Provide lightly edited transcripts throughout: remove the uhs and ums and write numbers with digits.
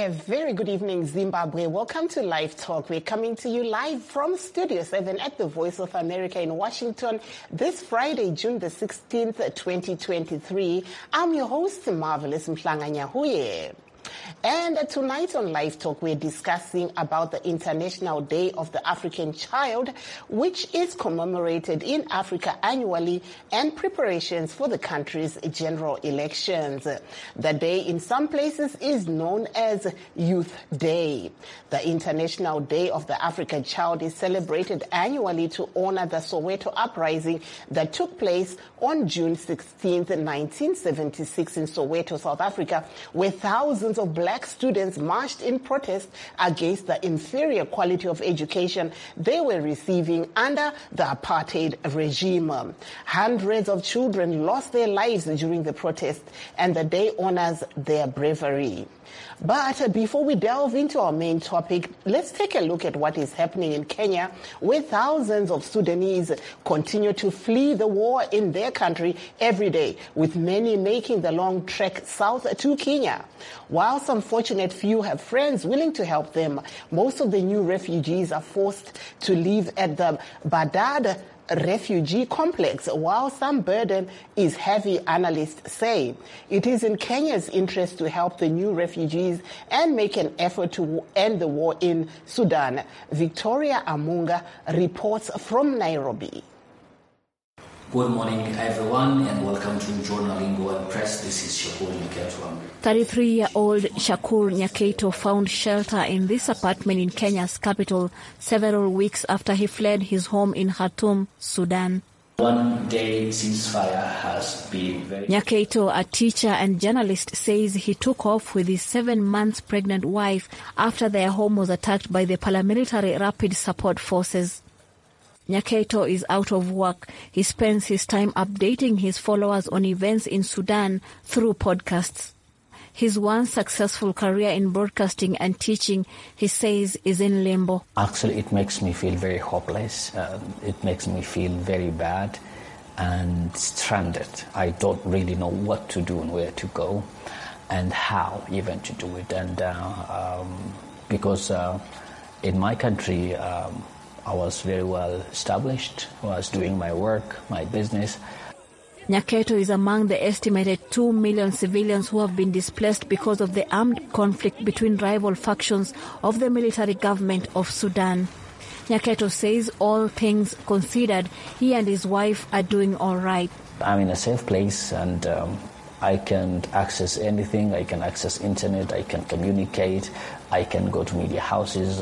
A very good evening, Zimbabwe. Welcome to Live Talk. We're coming to you live from Studio 7 at the Voice of America in Washington this Friday, June the 16th, 2023. I'm your host, Marvelous Mhlanga-Nyahuye. And tonight on Live Talk, we're discussing about the International Day of the African Child, which is commemorated in Africa annually, and preparations for the country's general elections. The day in some places is known as Youth Day. The International Day of the African Child is celebrated annually to honor the Soweto uprising that took place on June 16, 1976 in Soweto, South Africa, where thousands of black students marched in protest against the inferior quality of education they were receiving under the apartheid regime. Hundreds of children lost their lives during the protest, and the day honors their bravery. But before we delve into our main topic, let's take a look at what is happening in Kenya, where thousands of Sudanese continue to flee the war in their country every day, with many making the long trek south to Kenya. While some fortunate few have friends willing to help them, most of the new refugees are forced to live at the Badad refugee complex, while some burden is heavy, analysts say. It is in Kenya's interest to help the new refugees and make an effort to end the war in Sudan. Victoria Amunga reports from Nairobi. Good morning, everyone, and welcome to Journalingo and Press. This is Shakur Nyaketo. 33-year-old Shakur Nyaketo found shelter in this apartment in Kenya's capital several weeks after he fled his home in Khartoum, Sudan. One-day ceasefire has been very... Nyaketo, a teacher and journalist, says he took off with his 7 months pregnant wife after their home was attacked by the paramilitary Rapid Support Forces. Nyaketo is out of work. He spends his time updating his followers on events in Sudan through podcasts. His once successful career in broadcasting and teaching, he says, is in limbo. Actually, it makes me feel very hopeless. It makes me feel very bad and stranded. I don't really know what to do and where to go and how even to do it. And because in my country, I was very well established. I was doing my work, my business. Nyaketo is among the estimated 2 million civilians who have been displaced because of the armed conflict between rival factions of the military government of Sudan. Nyaketo says all things considered, he and his wife are doing all right. I'm in a safe place and I can access anything. I can access internet. I can communicate. I can go to media houses.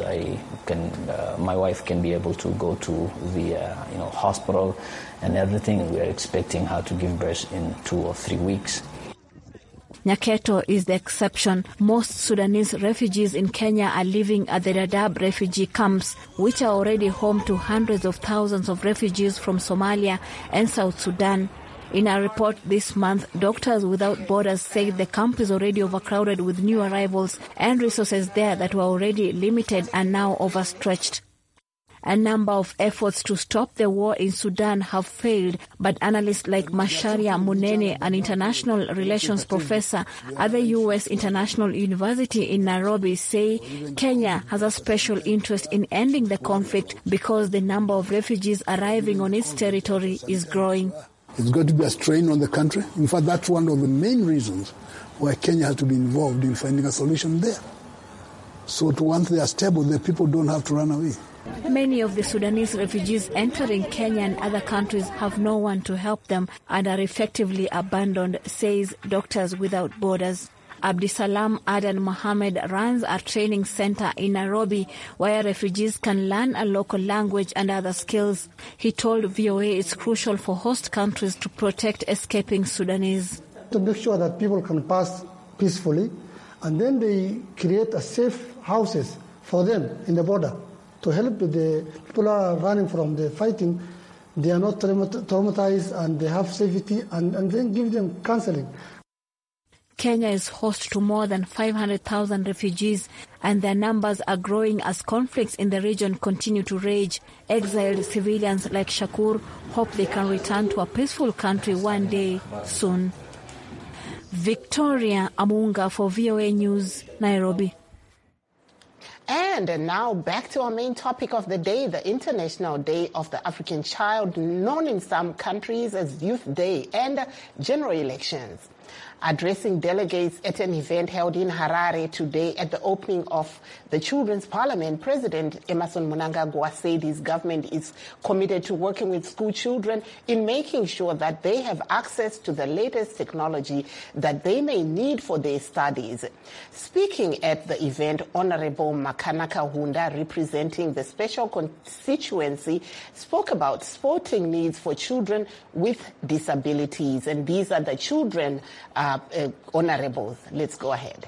My wife can be able to go to the hospital and everything. We are expecting her to give birth in 2 or 3 weeks. Nyaketo is the exception. Most Sudanese refugees in Kenya are living at the Dadaab refugee camps, which are already home to hundreds of thousands of refugees from Somalia and South Sudan. In a report this month, Doctors Without Borders said the camp is already overcrowded with new arrivals, and resources there that were already limited are now overstretched. A number of efforts to stop the war in Sudan have failed, but analysts like Macharia Munene, an international relations professor at the U.S. International University in Nairobi, say Kenya has a special interest in ending the conflict because the number of refugees arriving on its territory is growing. It's going to be a strain on the country. In fact, that's one of the main reasons why Kenya has to be involved in finding a solution there. So once they are stable, the people don't have to run away. Many of the Sudanese refugees entering Kenya and other countries have no one to help them and are effectively abandoned, says Doctors Without Borders. Abdisalam Adan Mohammed runs a training center in Nairobi where refugees can learn a local language and other skills. He told VOA it's crucial for host countries to protect escaping Sudanese. To make sure that people can pass peacefully, and then they create a safe houses for them in the border to help the people who are running from the fighting. They are not traumatized and they have safety, and then give them counseling. Kenya is host to more than 500,000 refugees, and their numbers are growing as conflicts in the region continue to rage. Exiled civilians like Shakur hope they can return to a peaceful country one day soon. Victoria Amunga for VOA News, Nairobi. And now back to our main topic of the day, the International Day of the African Child, known in some countries as Youth Day, and general elections. Addressing delegates at an event held in Harare today at the opening of the Children's Parliament, President Emmerson Mnangagwa said his government is committed to working with school children in making sure that they have access to the latest technology that they may need for their studies. Speaking at the event, Honorable Makanaka Hunda, representing the special constituency, spoke about sporting needs for children with disabilities. And these are the children honorables. Let's go ahead.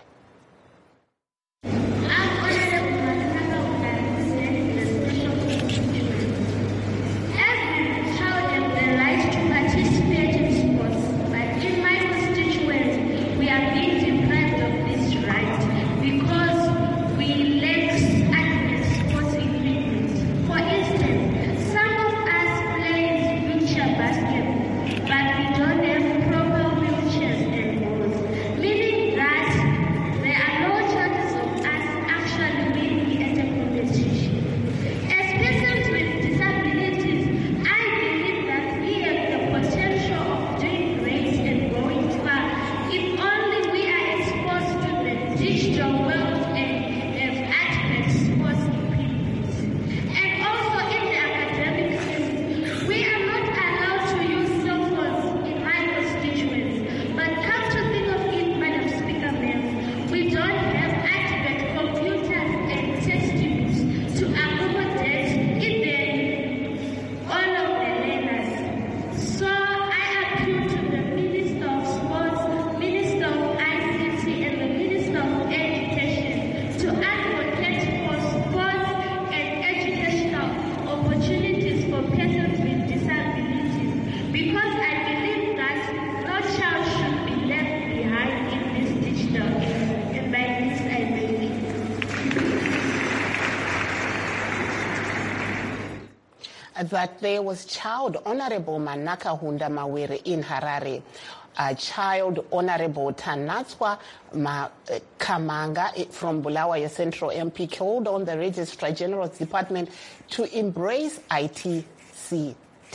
That there was Child Honorable Manaka Hunda Mawere in Harare. Child Honorable Tanatswa Kamanga from Bulawayo Central MP called on the Registrar General's Department to embrace ITCT.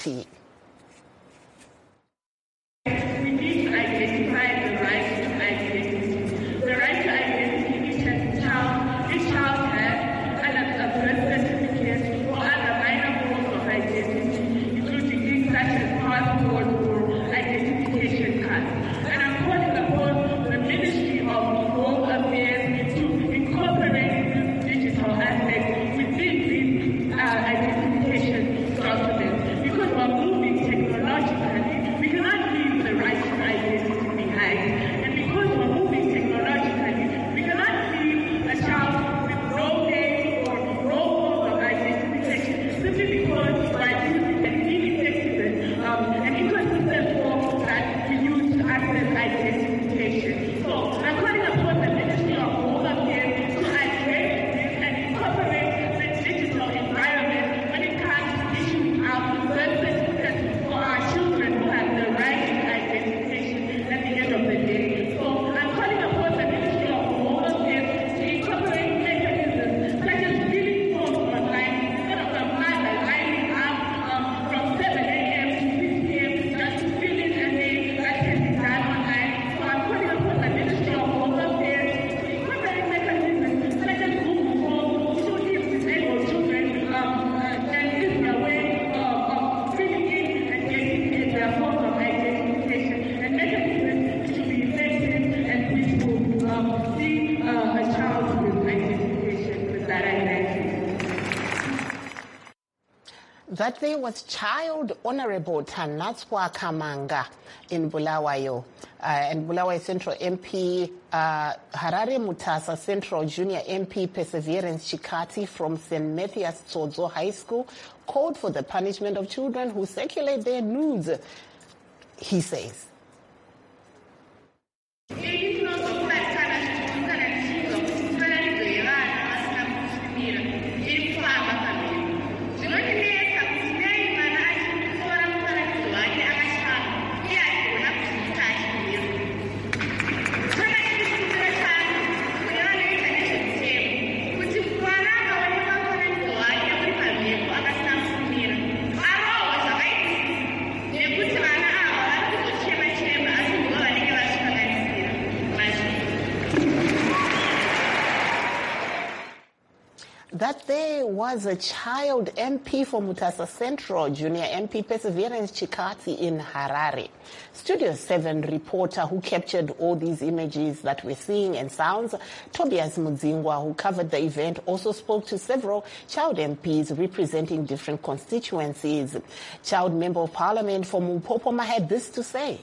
That there was Child Honorable Tanatswa Kamanga in Bulawayo. And Bulawayo Central MP, Harare Mutasa Central Junior MP Perseverance Chikati from St. Matthias Tsodzo High School called for the punishment of children who circulate their nudes, he says. Kuti mwana that there was a child MP for Mutasa Central, Junior MP Perseverance Chikati in Harare. Studio 7 reporter who captured all these images that we're seeing and sounds, Tobias Mudzingwa, who covered the event, also spoke to several child MPs representing different constituencies. Child Member of Parliament for Mupopoma had this to say.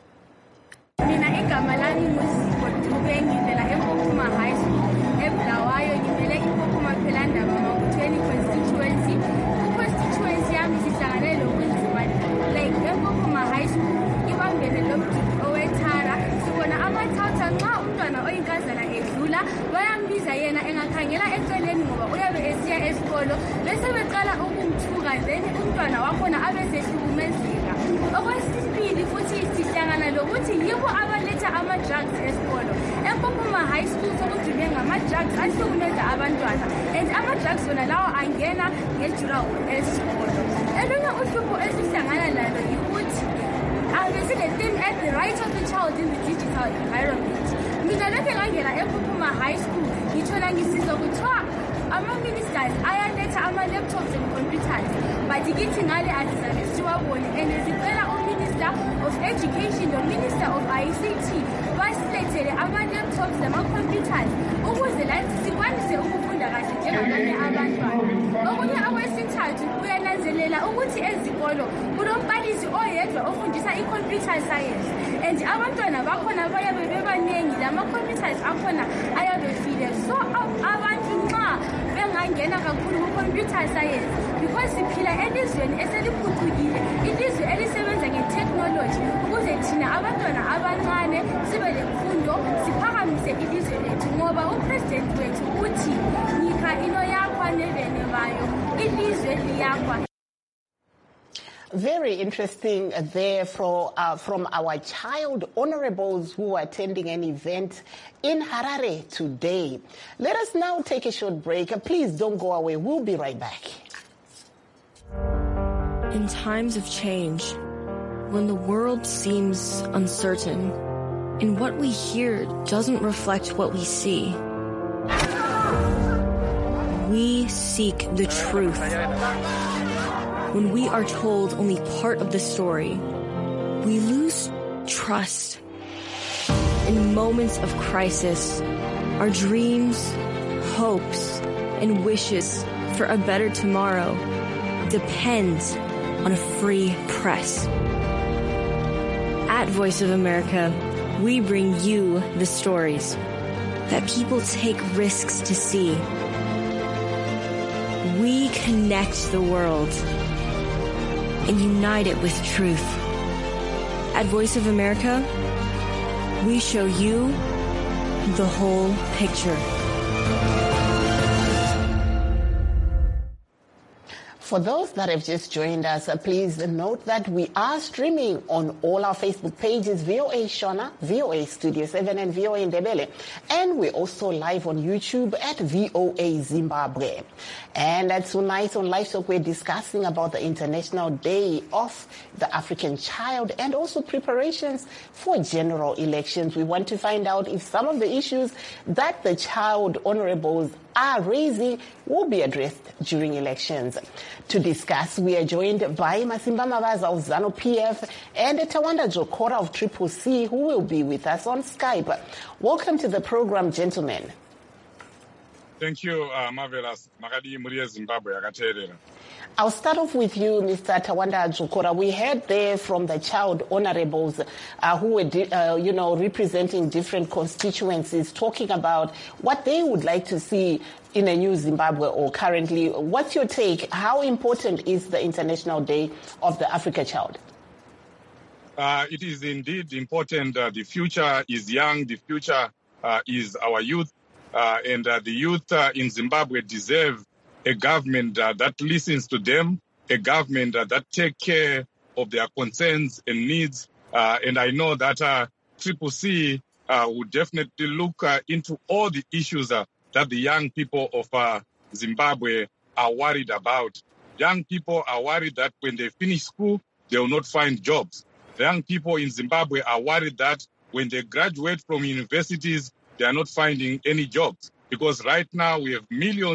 bayambiza yena engakhangela eceleni ngoba uyabe esiya esikolo bese beqala ukumthuka then umntwana wakhona abesehlukumezeka. Okwesibili futhi sihlangana lokuthi yibo abaletha ama-drugs esikolo. eMpopoma High School sokugcine ngama-drugs ahlukumeza abantwana and ama-drugs wona lawo angena ngejura esikolo. Elunye uhlupho esihlangana lalo yikuthi thing at the right of the child in the digital environment. Mina lokhe ngangena eMpopoma High School ngithola ngisizwa kuthiwa ama-ministers ayaletha ama-laptops and computers but kithi ngale azizake siwabone and sicela uMinister of Education noMinister of ICT basilethele ama-laptops nama-computers ukuze lathi sikwanise ukufunda kahle njengabanye abantwana. Okunye akwesithathu kuyananzelela ukuthi ezikolo kunombalisi oyedwa ofundisa i-computer science and abantwana bakhona bayabe bebaningi lama-computers akhona ayabefile so abantu nxa bengangena kakhulu ku-computer science because siphila elizweni eseliphucukile, ilizwe elisebenza nge-technology ukuze thina abantwana abancane sibe lemfundo siphakamise ilizwe lethu ngoba upresident wethu uthi nika ino yakwa nebene bayo ilizwe liyakwa. Very interesting there from our child honorables who are attending an event in Harare today. Let us now take a short break. Please don't go away. We'll be right back. In times of change, when the world seems uncertain and what we hear doesn't reflect what we see, we seek the truth. When we are told only part of the story, we lose trust. In moments of crisis, our dreams, hopes, and wishes for a better tomorrow depend on a free press. At Voice of America, we bring you the stories that people take risks to see. We connect the world and unite it with truth. At Voice of America, we show you the whole picture. For those that have just joined us, please note that we are streaming on all our Facebook pages, VOA Shona, VOA Studio 7, and VOA Ndebele. And we're also live on YouTube at VOA Zimbabwe. And tonight on Live Talk, we're discussing about the International Day of the African Child and also preparations for general elections. We want to find out if some of the issues that the child honorables are raising will be addressed during elections. To discuss, we are joined by Masimba Mavaza of ZANU-PF and Tawanda Jokora of Triple C, who will be with us on Skype. Welcome to the program, gentlemen. Thank you, Marvelous. Magadi Muria Zimbabwe. I'll start off with you, Mr. Tawanda Jokora. We heard there from the child honorables who were, representing different constituencies, talking about what they would like to see in a new Zimbabwe or currently. What's your take? How important is the International Day of the Africa Child? It is indeed important. The future is young. The future is our youth. And the youth in Zimbabwe deserve a government that listens to them, a government that takes care of their concerns and needs. And I know that Triple C would definitely look into all the issues that the young people of Zimbabwe are worried about. Young people are worried that when they finish school, they will not find jobs. The young people in Zimbabwe are worried that when they graduate from universities, they are not finding any jobs. Because right now we have millions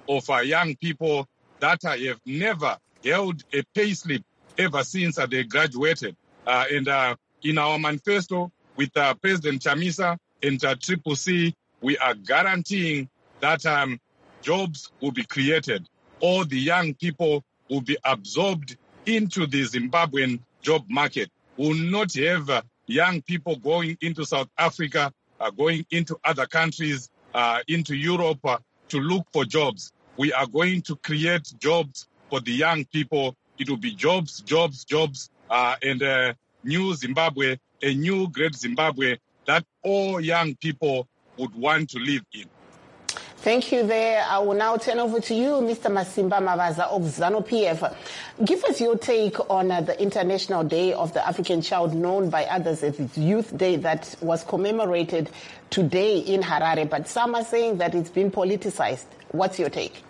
of young people that have never held a pay slip ever since they graduated. And in our manifesto with President Chamisa and Triple C, we are guaranteeing that jobs will be created. All the young people will be absorbed into the Zimbabwean job market. We will not have young people going into South Africa, going into other countries, into Europe to look for jobs. We are going to create jobs for the young people. It will be jobs, and new Zimbabwe, a new great Zimbabwe that all young people would want to live in. Thank you there. I will now turn over to you, Mr. Masimba Mavaza of ZANU-PF. Give us your take on the International Day of the African Child, known by others as its Youth Day, that was commemorated today in Harare. But some are saying that it's been politicized. What's your take?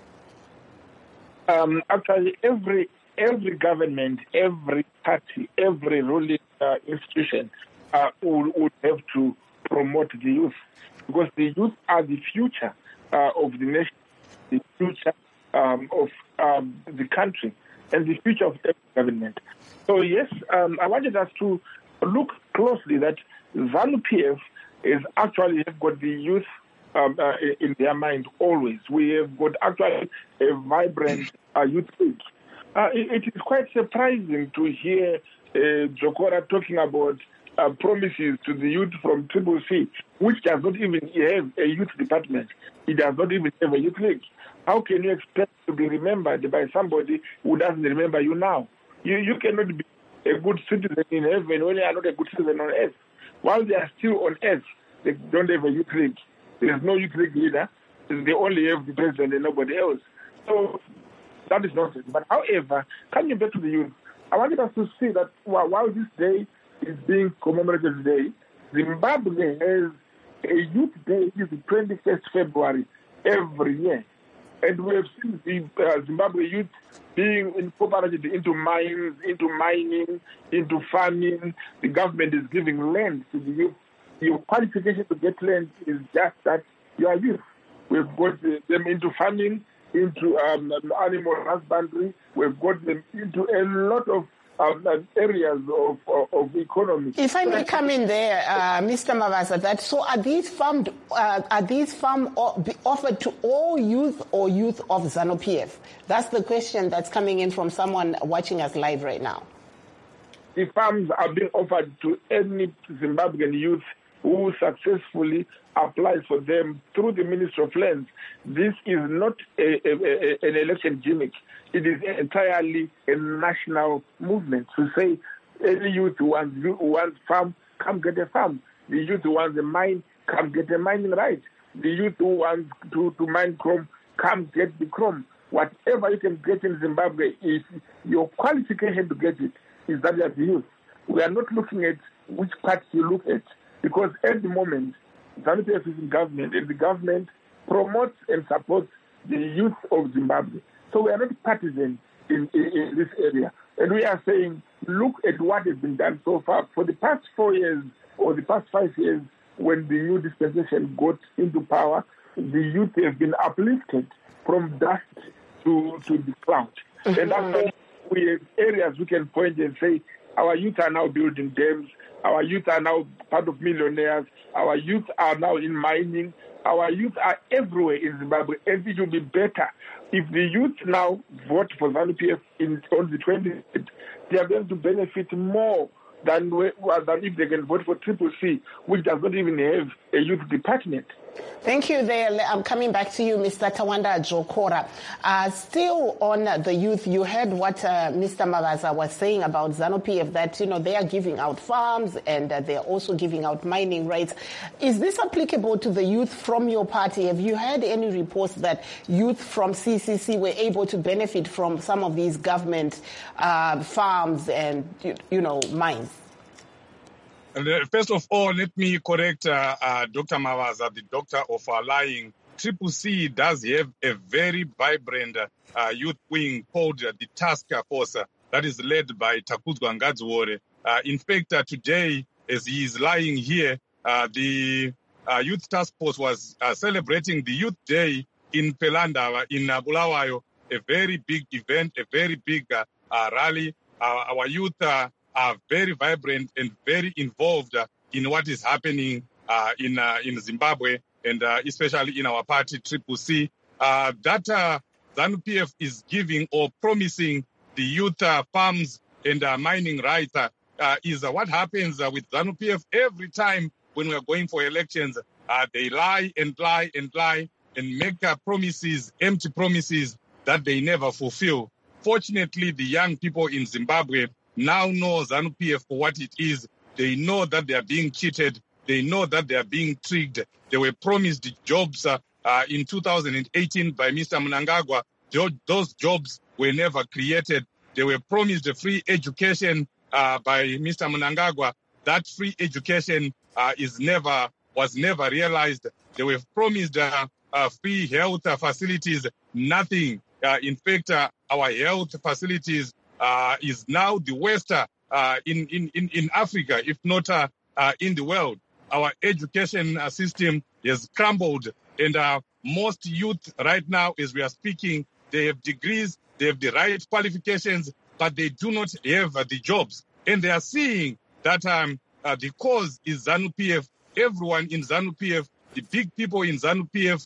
Actually, every government, every party, every ruling institution would have to promote the youth, because the youth are the future of the nation, the future of the country, and the future of every government. So yes, I wanted us to look closely that ZANU-PF is actually have got the youth in their mind always. We have got actually a vibrant youth league. It is quite surprising to hear Jokora talking about promises to the youth from Triple C, which does not even have a youth department. It does not even have a youth league. How can you expect to be remembered by somebody who doesn't remember you now? You cannot be a good citizen in heaven when you are not a good citizen on earth. While they are still on earth, they don't have a youth league. There is no youth league leader. They only have the president and nobody else. So that is nonsense. But however, coming back to the youth, I wanted us to see that while this day is being commemorated today, Zimbabwe has a youth day. It is the 21st February every year. And we have seen the Zimbabwe youth being incorporated into mines, into mining, into farming. The government is giving land to the youth. Your qualification to get land is just that you are youth. We've got them into farming, into animal husbandry. We've got them into a lot of areas of economy. If I may come in there, Mr. Mavaza, so are these farms offered to all youth or youth of ZANU-PF? That's the question that's coming in from someone watching us live right now. The farms are being offered to any Zimbabwean youth who successfully applies for them through the Ministry of Lands. This is not an election gimmick. It is entirely a national movement to say any youth who wants farm, come get a farm. The youth who wants a mine, come get a mining right. The youth who wants to mine chrome, come get the chrome. Whatever you can get in Zimbabwe, if your qualification to get it is that you are the youth. We are not looking at which party you look at, because at the moment, ZANU-PF is in government, and the government promotes and supports the youth of Zimbabwe. So we are not partisan in this area. And we are saying, look at what has been done so far. For the past 4 years, or the past 5 years, when the new dispensation got into power, the youth have been uplifted from dust to the cloud. And that's why we have areas we can point and say, our youth are now building dams, our youth are now part of millionaires, our youth are now in mining, our youth are everywhere in Zimbabwe, and it will be better if the youth now vote for ZANU-PF on the 20th. They are going to benefit more than if they can vote for Triple C, which does not even have a youth department. Thank you there. I'm coming back to you, Mr. Tawanda Jokora. Still on the youth, you heard what Mr. Mavaza was saying about ZANU-PF, that, they are giving out farms and they're also giving out mining rights. Is this applicable to the youth from your party? Have you heard any reports that youth from CCC were able to benefit from some of these government farms and, mines? First of all, let me correct Dr. Mavaza, the doctor of lying. Triple C does have a very vibrant youth wing called the Task Force that is led by Takudzwa Ngadziwore. In fact, today, as he is lying here, the Youth Task Force was celebrating the Youth Day in Pelandava, in Bulawayo, a very big event, a very big rally. Our youth are very vibrant and very involved in what is happening in Zimbabwe, and especially in our party, CCC. That ZANU-PF is giving or promising the youth farms and mining rights is what happens with ZANU-PF every time when we are going for elections. They lie and lie and lie and make promises, empty promises that they never fulfill. Fortunately, the young people in Zimbabwe now know ZANU-PF for what it is. They know that they are being cheated. They know that they are being tricked. They were promised jobs in 2018 by Mr. Mnangagwa. Those jobs were never created. They were promised a free education by Mr. Mnangagwa. That free education was never realized. They were promised free health facilities. Nothing. In fact, our health facilities is now the worst in Africa, if not in the world. Our education system has crumbled, and most youth right now, as we are speaking, they have degrees, they have the right qualifications, but they do not have the jobs. And they are seeing that the cause is ZANU-PF. Everyone in ZANU-PF, the big people in ZANU-PF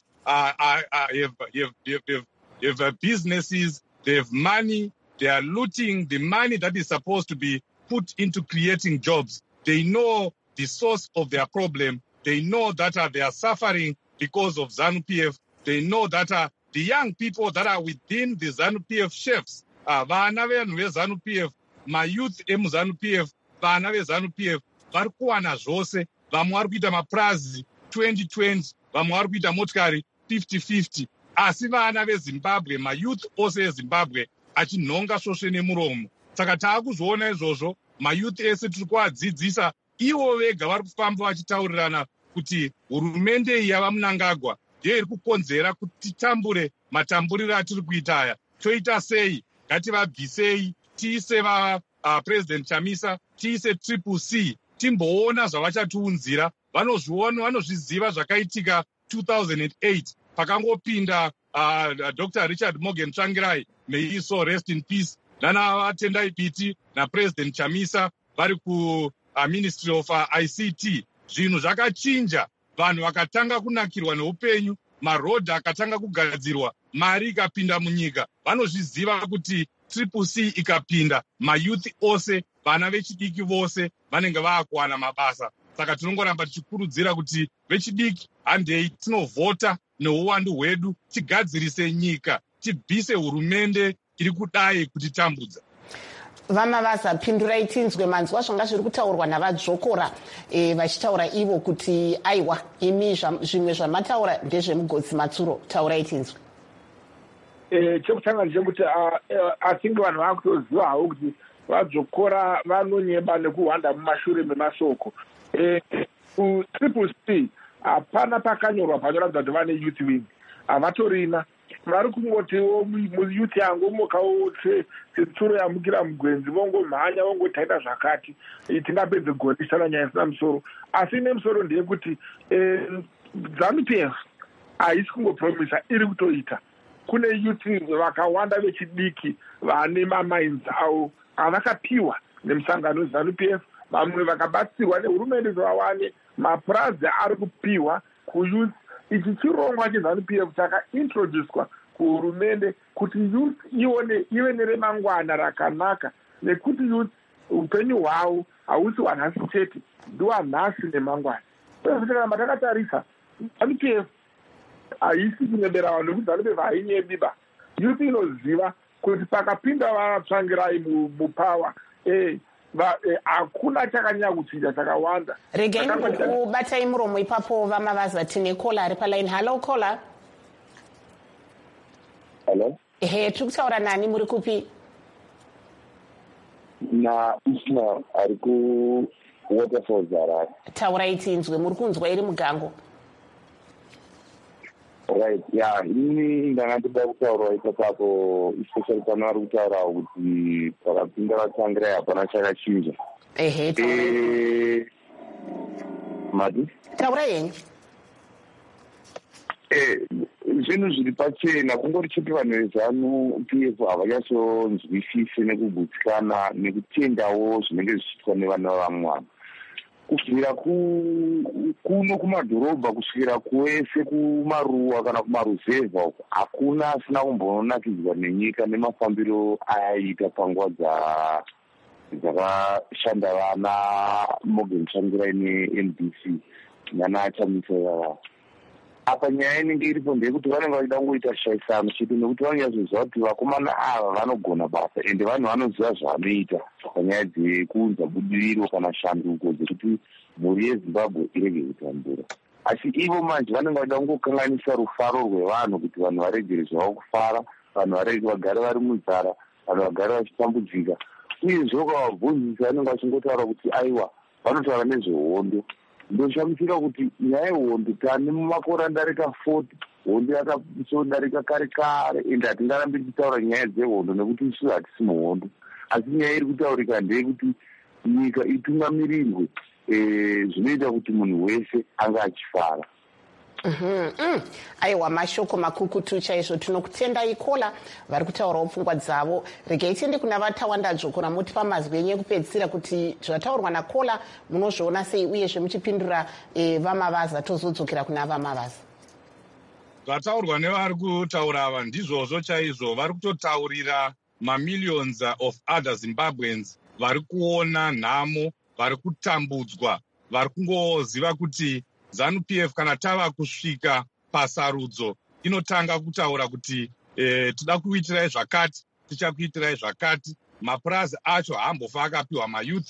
have businesses, they have money, they are looting the money that is supposed to be put into creating jobs. They know the source of their problem. They know that they are suffering because of ZANU-PF. They know that the young people that are within the ZANU-PF chefs, vana venhu veZANU-PF, mayouth emuZANU-PF, vana veZANU-PF, vari kuwana zvose. Vamwe vari kuita mapurazi 2020, vamwe vari kuita motikari 50-50. Asi vana veZimbabwe, mayouth ose eZimbabwe, achinhonga svosve nemuromo. Saka taakuzoona izvozvo, mayouth ese tiri kuadzidzisa, ivo vega vari kufamba vachitaurirana kuti hurumende iyi yava Mnangagwa ndiyo iri kukonzera kuti titambure matamburiro atiri kuita aya. Toita sei? Ngativabvisei, tiise President Chamisa, tiise CCC, timboona zvavachatiunzira. Vanozviziva zvakaitika 2008 pakangopinda Dr. Richard Morgan Tsvangirai, may he so rest in peace, nana Tendai Biti na President Chamisa vari ku Ministry of ICT. Zvinhu zvakachinja, vanhu vakatanga kunakirwa neupenyu, marodhi akatanga kugadzirwa, mari ikapinda munyika. Vanozviziva kuti CCC ikapinda, mayouth ose, vana vechidiki vose vanenge vaakuwana mabasa. Saka tinongoramba tichikurudzira kuti vechidiki handei tinovhota neuwandu hwedu, tigadzirise nyika, tibvise hurumende iri kudai kutitambudza. Vamavaza, pindurai tinzwe manzwa zvanga zviri kutaurwa navadzvokora vachitaura ivo kuti aiwa imi zvimwe zvamataura ndezvemugodzi matsuro. Taurai tinzwe. Chekutanga ndechekuti asinge vanhu vakutoziva hawo kuti vadzvokora vanonyeba nekuhwanda mumashure memasoko. CCC hapana pakanyorwa panoratidza kuti vane youth wing, havatorina. Vari kungotiwo muyuthi yangu mokawo setsuro yamukira mugwenzi vongomhanya vongotaita zvakati tingapedze gorisana nyaya isina musoro. Asi nemusoro ndeyekuti ZANU-PF haisi kungopromisa, iri kutoita. Kune youth vakawanda vechidiki vane mamines avo avakapiwa nemusangano weZANU-PF, vamwe vakabatsirwa nehurumende vawane mapurazi ari kupiwa kuyouth. Ichi chirongwa cheZANU-PF chakaintroducwa kuhurumende kuti youth ive neremangwana rakanaka, nekuti youth upenyu hwavo hausi wanhasi chete, ndowanhasi nemangwana. Saka kana takatarisa ZANU-PF haisi kunyebera vanhu nekuti ZANU-PF hainyebiba. Youth inoziva kuti pakapinda Vatsvangirai mupawa hakuna chakanyanya kuchinja chakawanda. Regai kubatai muromo ipapo Vamavaza. Tine kola ari paline. Hello kola. Hello. Tiri kutaura nani, muri kupi? Na Ismail ari ku Waterfalls Harare. Taurai tinzwe, muri kunzwa iri mugango. Right, yeah, ini ndanga ndida kutaura ipapo, especially kana ari kutaura kuti pakapinda Vatsvangirai hapana chakachinja. Taurai. Mati? Taurai yenyu. zvinhu zviri pachena kungori chete vanhu vezanu PF havachasonzwisisi nekugutsikana nekutendawo zvinenge zvichiitwa nevana vamwe vanhu kubvira kuno kumadhorobha kusvikira kwese kumaruwa kana kumaruzevha uko hakuna asina kumbonakidzwa nenyika nemafambiro ayaita panguva dzakashanda vana Morgan Tsvangirai neNBC nana Chamisa vava. Apa nyaya inenge iripo ndeyekuti vanenge vachida kungoita shaisano chete nekuti vanonyatsoziva kuti vakomana ava vanogona basa ende vanhu vanoziva zvavanoita panyaya dzekuunza budiriro kana shanduko dzekuti mhuri yeZimbabwe irege kutambura. Asi ivo manje vanenge vachida kungokanganisa rufaro rwevanhu kuti vanhu varegere zvavo kufara, vanhu varege vagare vari munzara, vanhu vagare vachitambudzika. Uyezve ukavabvunzisa vanenge vachingotaura kuti aiwa vanotaura nezvehondo. Ndoshamisira kuti nyaya yehondo tane mumakore andarika 40 hondo yakasodarika kare kare ende hatingarambe tichitaura nyaya dzehondo nekuti isusu hatisi muhondo. Asi nyaya iri kutaurika ndeyekuti nyika itungamirirwe zvinoita kuti munhu wese anga achifara. Aiwa, mashoko makukutu chaizvo. Tinokutendai kola vari kutaurawo pfungwa dzavo. Regai tiende kuna vatawanda dzvokora motipa mazwi enyu ekupedzisira kuti zvataurwa nakola munozviona sei uyezve muchipindura vamavaza tozodzokera kuna vamavaza. Zvataurwa nevari kutaura ava ndizvozvo chaizvo. Vari kutotaurira mamillions of other Zimbabweans vari kuona nhamo, vari kutambudzwa, vari kungoziva kuti ZANU-PF kana tava kusvika pasarudzo inotanga kutaura kuti tida kuitirai zvakati, tichakuitirai zvakati. Mapurazi acho haambofa akapiwa mayouth,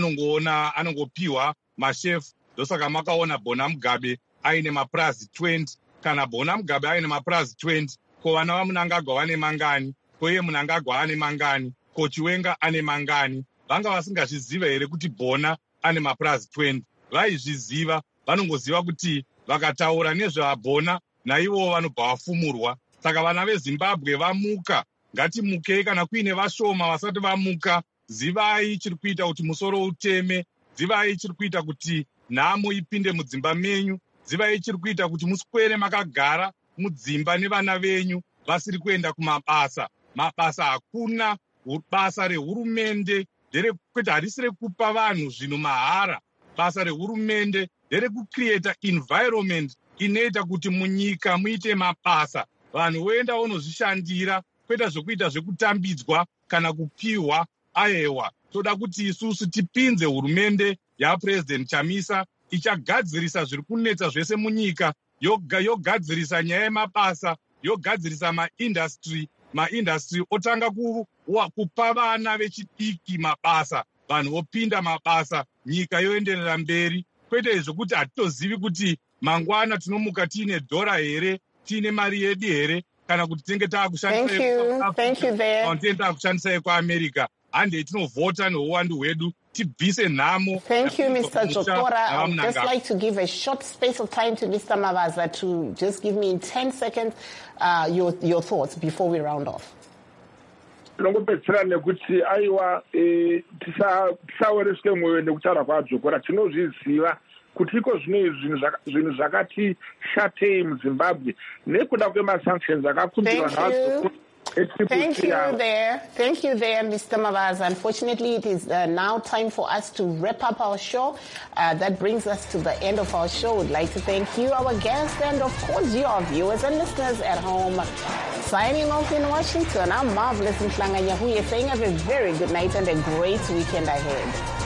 anongopiwa mashefu. Ndosaka makaona Bona Mugabe aine mapurazi 20. Kana Bona Mugabe aine mapurazi 20, ko vana vaMunangagwa vane mangani, ko iye Munangagwa ane mangani, ko Chiwenga ane mangani. Vanga vasingazviziva here kuti Bona ane mapurazi 20? Vaizviziva, vanongoziva kuti vakataura nezvavabona naivo vanobva vafumurwa. Saka vana veZimbabwe vamuka, ngatimukei. Kana kuine vashoma vasati vamuka, zivai chiri kuita kuti musoro uteme, zivai chiri kuita kuti nhamo ipinde mudzimba menyu, zivai chiri kuita kuti muswere makagara mudzimba nevana venyu vasiri kuenda kumabasa. Mabasa hakuna. Basa rehurumende kwete harisi rekupa vanhu zvinhu mahara. Basa rehurumende nderekucreata environment inoita kuti munyika muite mabasa, vanhu voenda vonozvishandira, kwete zvokuita zvekutambidzwa kana kupiwa. Aiwa, toda kuti isusu tipinze hurumende yaPresident Chamisa ichagadzirisa zviri kunetsa zvese munyika, yogadzirisa nyaya yemabasa, yogadzirisa maindastry otanga kupa vana vechidiki mabasa, vanhu vopinda mabasa, nyika yoenderera mberi. Kwete zvokuti hatitozivi kuti mangwana tinomuka tiine dhora here, tiine mari yedu here, kana kuti tinenge taakushandisa kuAmerica. Hande tinovhota neuwandu hwedu tibvise nhamo. Thank you, Mr. Dzvokora. I would just like to give a short space of time to Mr. Mavaza to just give me in 10 seconds your thoughts before we round off. Ndongopedzisira nekuti aiwa tisawereswe mwoyo nekutaura kwaDzvokora. Tinozviziva kuti iko zvinhu zvakati shatei muZimbabwe nekuda kwemasanctions akakumbirwa nadzo. Thank you there, Mr. Mavaza. Unfortunately, it is now time for us to wrap up our show. That brings us to the end of our show. We'd like to thank you, our guests, and of course you, our viewers and listeners at home. Signing off in Washington, I'm Marvelous Mhlanga Nyahuye saying have a very good night and a great weekend ahead.